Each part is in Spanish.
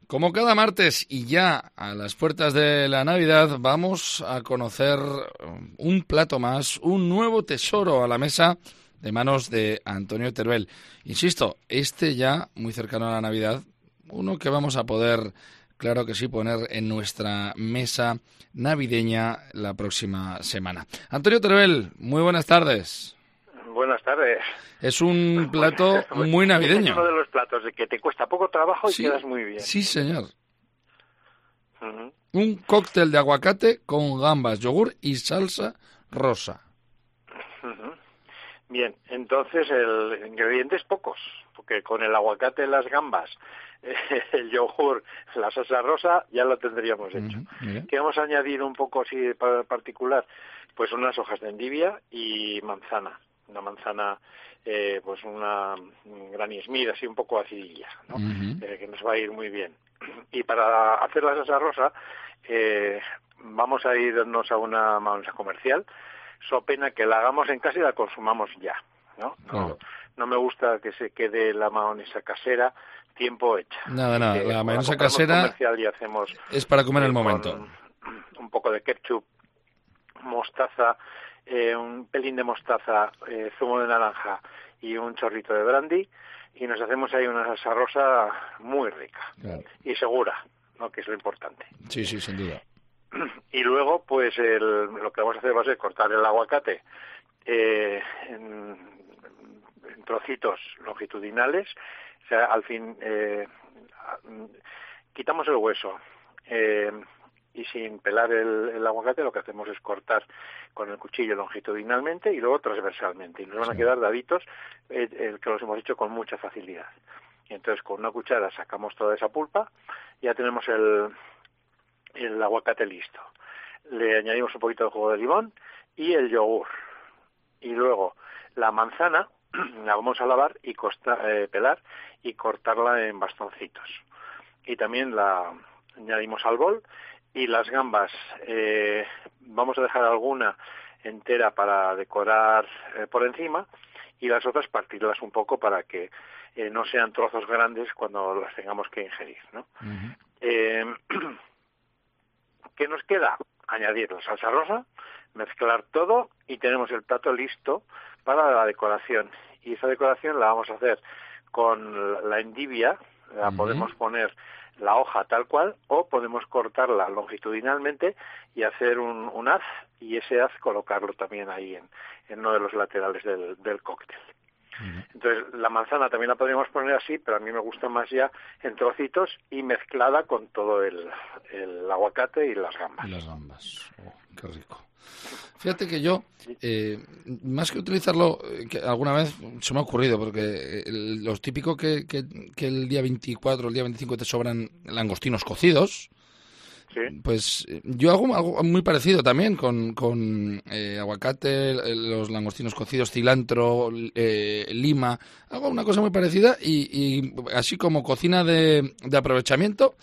Como cada martes y ya a las puertas de la Navidad, vamos a conocer un plato más, un nuevo tesoro a la mesa de manos de Antonio Teruel. Insisto, este ya muy cercano a la Navidad, uno que vamos a poder, claro que sí, poner en nuestra mesa navideña la próxima semana. Antonio Teruel, muy buenas tardes. Buenas tardes. Es un plato muy navideño. Es uno de los platos de que te cuesta poco trabajo y sí, quedas muy bien. Sí, señor. Uh-huh. Un cóctel de aguacate con gambas, yogur y salsa rosa. Uh-huh. Bien, entonces el ingrediente es pocos, porque con el aguacate, las gambas, el yogur, la salsa rosa, ya lo tendríamos hecho. Uh-huh. ¿Qué vamos a añadir un poco así particular? Pues unas hojas de endivia y manzana. Una manzana, pues una Granny Smith, así un poco acidilla, ¿no? Uh-huh. Que nos va a ir muy bien. Y para hacer la salsa rosa, vamos a irnos a una mayonesa comercial, so pena que la hagamos en casa y la consumamos ya, ¿no? Oh. No me gusta que se quede la mayonesa casera tiempo hecha. Nada, la mayonesa casera comercial y hacemos es para comer en el momento. Un poco de ketchup, mostaza, un pelín de mostaza, zumo de naranja y un chorrito de brandy, y nos hacemos ahí una salsa rosa muy rica. Claro. Y segura, ¿no? Que es lo importante. Sí, sin duda. Y luego, pues lo que vamos a hacer va a ser cortar el aguacate en trocitos longitudinales, o sea, al fin quitamos el hueso. Y sin pelar el aguacate lo que hacemos es cortar con el cuchillo longitudinalmente y luego transversalmente. Y nos van a quedar daditos que los hemos hecho con mucha facilidad. Y entonces con una cuchara sacamos toda esa pulpa, ya tenemos el aguacate listo. Le añadimos un poquito de jugo de limón y el yogur. Y luego la manzana la vamos a lavar y pelar y cortarla en bastoncitos. Y también la añadimos al bol. Y las gambas, vamos a dejar alguna entera para decorar por encima y las otras partirlas un poco para que no sean trozos grandes cuando las tengamos que ingerir, ¿no? Uh-huh. ¿Qué nos queda? Añadir la salsa rosa, mezclar todo y tenemos el plato listo para la decoración. Y esa decoración la vamos a hacer con la endivia, la uh-huh. Podemos poner la hoja tal cual o podemos cortarla longitudinalmente y hacer un haz y ese haz colocarlo también ahí en uno de los laterales del cóctel. Uh-huh. Entonces la manzana también la podríamos poner así, pero a mí me gusta más ya en trocitos y mezclada con todo el aguacate y las gambas. Y las gambas, qué rico. Fíjate que yo, más que utilizarlo, que alguna vez se me ha ocurrido, porque los típicos que el día 24, el día 25 te sobran langostinos cocidos, ¿sí? Pues yo hago algo muy parecido también con aguacate, los langostinos cocidos, cilantro, lima. Hago una cosa muy parecida y así como cocina de aprovechamiento.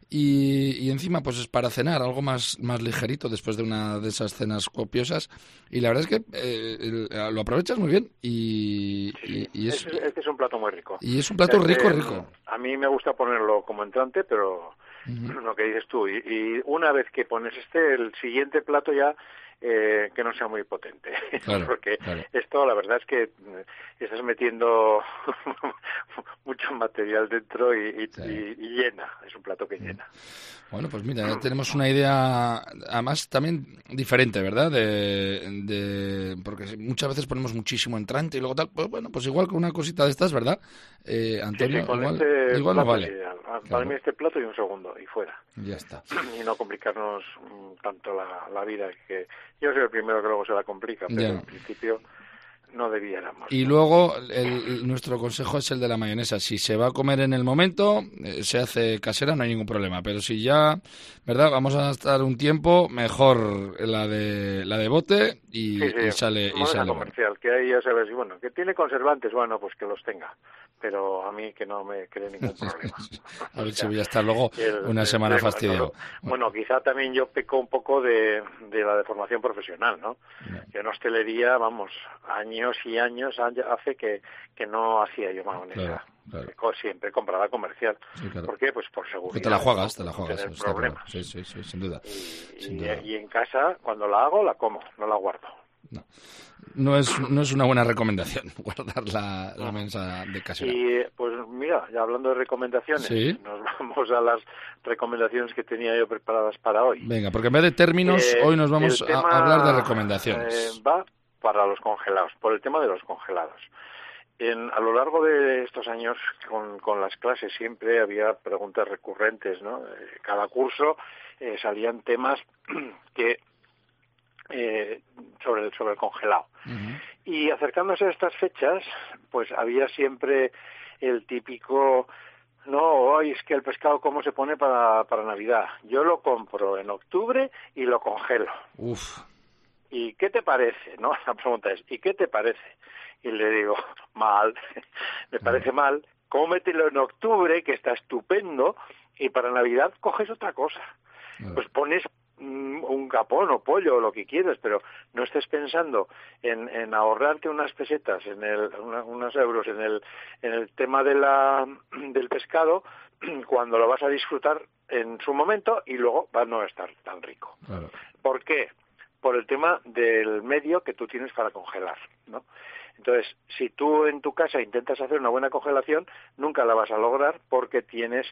Y encima pues es para cenar, algo más ligerito después de una de esas cenas copiosas, y la verdad es que lo aprovechas muy bien y este es un plato muy rico. Y es un plato rico. A mí me gusta ponerlo como entrante, pero uh-huh. Lo que dices tú, y una vez que pones el siguiente plato ya que no sea muy potente, claro, porque claro. Esto la verdad es que estás metiendo mucho material dentro y llena, es un plato que llena. Bueno, pues mira, ya tenemos una idea además también diferente, ¿verdad? Porque muchas veces ponemos muchísimo entrante y luego tal, pues bueno, pues igual con una cosita de estas, ¿verdad? Antonio, sí, con igual no vale. Para claro. mí este plato y un segundo, y fuera. Ya está. Y no complicarnos tanto la vida, que yo soy el primero que luego se la complica, pero en principio no debiéramos. Y luego nuestro consejo es el de la mayonesa. Si se va a comer en el momento, se hace casera, no hay ningún problema. Pero si ya, ¿verdad? Vamos a estar un tiempo, mejor la de bote y sale comercial, que ahí ya sabes, bueno, que tiene conservantes, bueno, pues que los tenga. pero a mí que no me cree ningún problema. A ver si voy a estar luego una semana fastidiado. Bueno, quizá también yo peco un poco de la deformación profesional, ¿no? Yo en hostelería, vamos, años y años hace que no hacía yo mayonesa. Claro. Siempre compraba comercial. Sí, claro. ¿Por qué? Pues por seguridad. Porque te la juegas, no tener problemas. Claro. Sí, sin duda. Y en casa, cuando la hago, la como, no la guardo. No es una buena recomendación guardar la mesa de casera. Y pues mira, ya hablando de recomendaciones, ¿sí? Nos vamos a las recomendaciones que tenía yo preparadas para hoy. Venga, porque en vez de términos, hoy nos vamos a hablar de recomendaciones. Va para los congelados, por el tema de los congelados. A lo largo de estos años con las clases siempre había preguntas recurrentes, ¿no? Cada curso salían temas que sobre el congelado. Uh-huh. Y acercándose a estas fechas, pues había siempre el típico, no, hoy es que el pescado cómo se pone para Navidad. Yo lo compro en octubre y lo congelo. Uf. ¿Y qué te parece? ¿No? La pregunta es, ¿y qué te parece? Y le digo, mal, me parece mal, cómetelo en octubre, que está estupendo, y para Navidad coges otra cosa. Pues pones un capón o pollo o lo que quieras, pero no estés pensando en ahorrarte unas pesetas, unos euros en el tema del pescado, cuando lo vas a disfrutar en su momento y luego va a no estar tan rico. Claro. ¿Por qué? Por el tema del medio que tú tienes para congelar, ¿no? Entonces, si tú en tu casa intentas hacer una buena congelación, nunca la vas a lograr porque tienes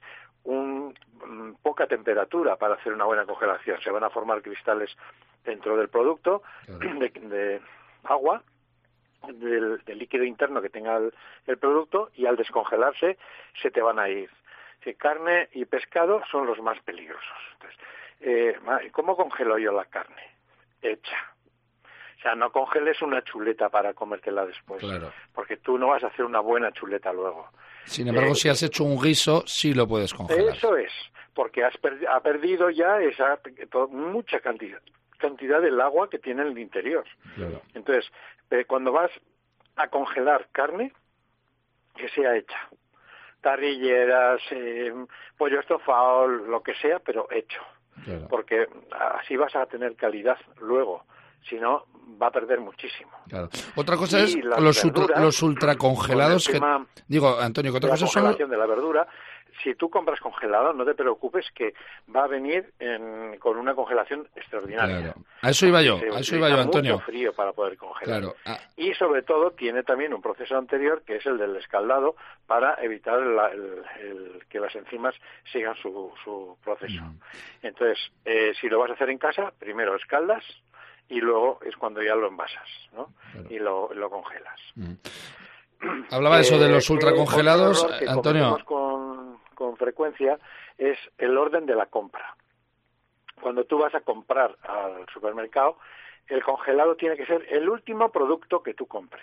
poca temperatura para hacer una buena congelación. Se van a formar cristales dentro del producto, claro, de agua, del líquido interno que tenga el producto, y al descongelarse se te van a ir. Carne y pescado son los más peligrosos. Entonces, ¿cómo congelo yo la carne? Hecha. O sea, no congeles una chuleta para comértela después, claro, porque tú no vas a hacer una buena chuleta luego. Sin embargo, si has hecho un guiso, sí lo puedes congelar. Eso es, porque ha perdido ya mucha cantidad del agua que tiene en el interior. Claro. Entonces, cuando vas a congelar carne, que sea hecha, parrilleras, pollo estofado, lo que sea, pero hecho. Claro. Porque así vas a tener calidad luego. Si no, va a perder muchísimo. Claro. Otra cosa es los ultracongelados digo, Antonio, que otra cosa son... La congelación de la verdura. Si tú compras congelado, no te preocupes, que va a venir con una congelación extraordinaria. Claro. A eso iba yo, Antonio. Mucho frío para poder congelar. Claro. Y sobre todo tiene también un proceso anterior, que es el del escaldado, para evitar que las enzimas sigan su proceso. Entonces, si lo vas a hacer en casa, primero escaldas, y luego es cuando ya lo envasas, ¿no? Claro. Y lo congelas. Hablaba eso de los ultracongelados, Antonio. Con frecuencia es el orden de la compra. Cuando tú vas a comprar al supermercado, el congelado tiene que ser el último producto que tú compres.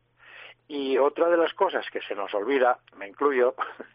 Y otra de las cosas que se nos olvida, me incluyo,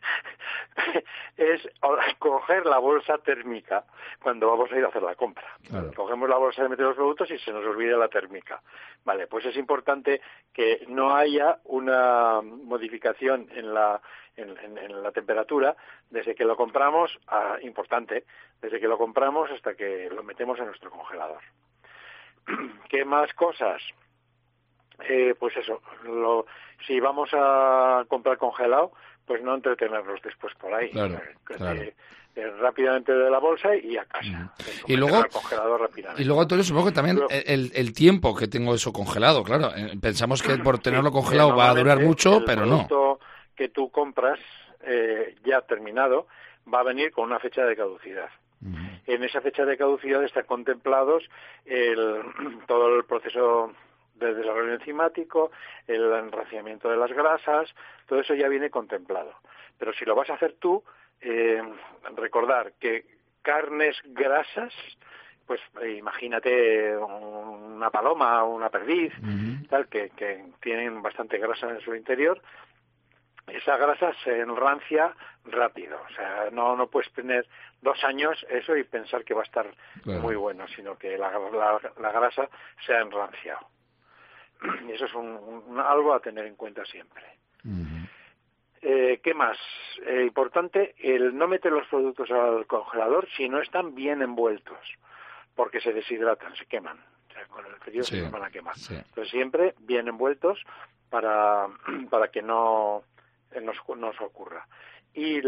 es coger la bolsa térmica cuando vamos a ir a hacer la compra. Claro. Cogemos la bolsa de meter los productos y se nos olvida la térmica. Vale, pues es importante que no haya una modificación en la temperatura desde que lo compramos, importante, desde que lo compramos hasta que lo metemos en nuestro congelador. ¿Qué más cosas? Pues eso, si vamos a comprar congelado, pues no entretenerlos después por ahí. Claro. Rápidamente de la bolsa y a casa. Y luego, congelador rápidamente. Y luego, Antonio, supongo que también el tiempo que tengo eso congelado, claro. Pensamos que por tenerlo congelado va a durar mucho, pero no. El producto que tú compras ya terminado va a venir con una fecha de caducidad. En esa fecha de caducidad están contemplados todo el proceso de desarrollo enzimático, el enraciamiento de las grasas, todo eso ya viene contemplado. Pero si lo vas a hacer tú, recordar que carnes grasas, pues imagínate una paloma o una perdiz, tal, que tienen bastante grasa en su interior, esa grasa se enrancia rápido. O sea, no puedes tener 2 años eso y pensar que va a estar muy bueno, sino que la grasa se ha enranciado. Y eso es algo a tener en cuenta siempre. ¿Qué más? Importante, el no meter los productos al congelador si no están bien envueltos, porque se deshidratan, se queman. O sea, con el frío se van a quemar. Sí. Entonces siempre bien envueltos para que no nos ocurra. Y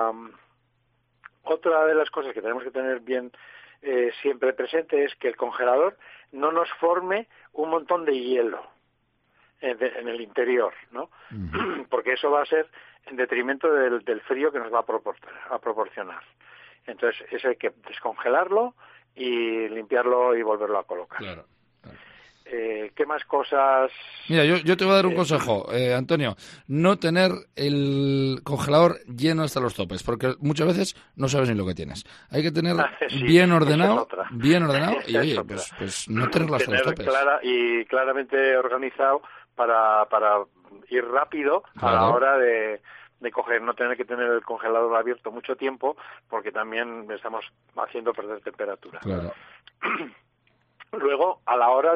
otra de las cosas que tenemos que tener bien siempre presente es que el congelador no nos forme un montón de hielo en el interior, ¿no? Uh-huh. Porque eso va a ser en detrimento del frío que nos va a proporcionar. Entonces, eso hay que descongelarlo y limpiarlo y volverlo a colocar. Claro. ¿Qué más cosas? Mira, yo te voy a dar un consejo, Antonio. No tener el congelador lleno hasta los topes, porque muchas veces no sabes ni lo que tienes. Hay que tener bien ordenado y, oye, pues no tenerlo hasta los topes. Claramente organizado para ir rápido a la hora de coger, no tener que tener el congelador abierto mucho tiempo, porque también estamos haciendo perder temperatura. Claro. Luego, a la hora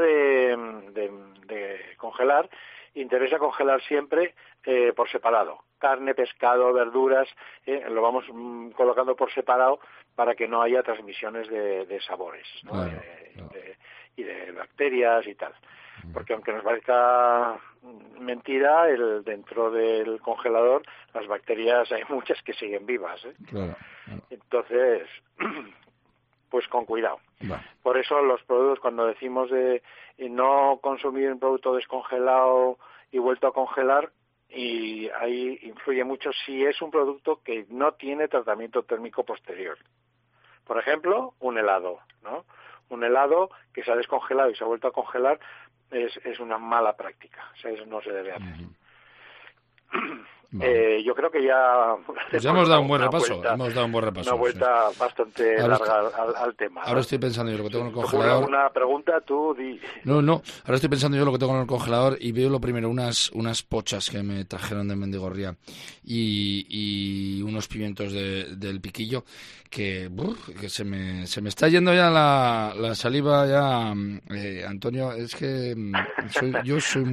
de congelar, interesa congelar siempre por separado. Carne, pescado, verduras, lo vamos colocando por separado para que no haya transmisiones de sabores, ¿no? Claro. Y de bacterias y tal. Porque aunque nos parezca mentira, dentro del congelador las bacterias hay muchas que siguen vivas, ¿eh? Claro. Entonces, pues con cuidado. Vale. Por eso los productos, cuando decimos de no consumir un producto descongelado y vuelto a congelar, y ahí influye mucho si es un producto que no tiene tratamiento térmico posterior. Por ejemplo, un helado, ¿no? Un helado que se ha descongelado y se ha vuelto a congelar es una mala práctica. O sea, eso no se debe hacer. Uh-huh. Vale. Yo creo que ya... Pues ya hemos dado un buen repaso. Una vuelta bastante larga al tema. Ahora estoy pensando yo lo que tengo en el congelador. ¿Alguna pregunta? Tú di. No. Ahora estoy pensando yo lo que tengo en el congelador y veo lo primero unas pochas que me trajeron de Mendigorría y unos pimientos del piquillo que se me está yendo ya la saliva ya, Antonio. Es que yo soy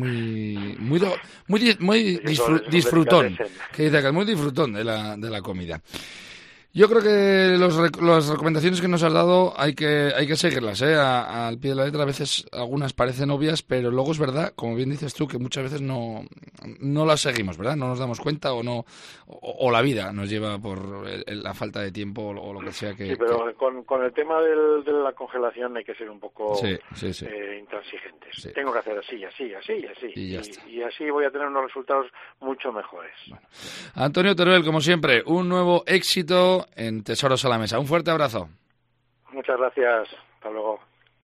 muy disfrutón. Que dice que es muy disfrutón de la comida. Yo creo que las recomendaciones que nos has dado hay que seguirlas, al pie de la letra. A veces algunas parecen obvias, pero luego es verdad, como bien dices tú, que muchas veces no las seguimos, ¿verdad? No nos damos cuenta o la vida nos lleva por la falta de tiempo o lo que sea que... Sí, pero con el tema de la congelación hay que ser un poco intransigentes. Sí. Tengo que hacer así. Y así voy a tener unos resultados mucho mejores. Bueno. Antonio Teruel, como siempre, un nuevo éxito en Tesoros a la Mesa. Un fuerte abrazo. Muchas gracias. Hasta luego.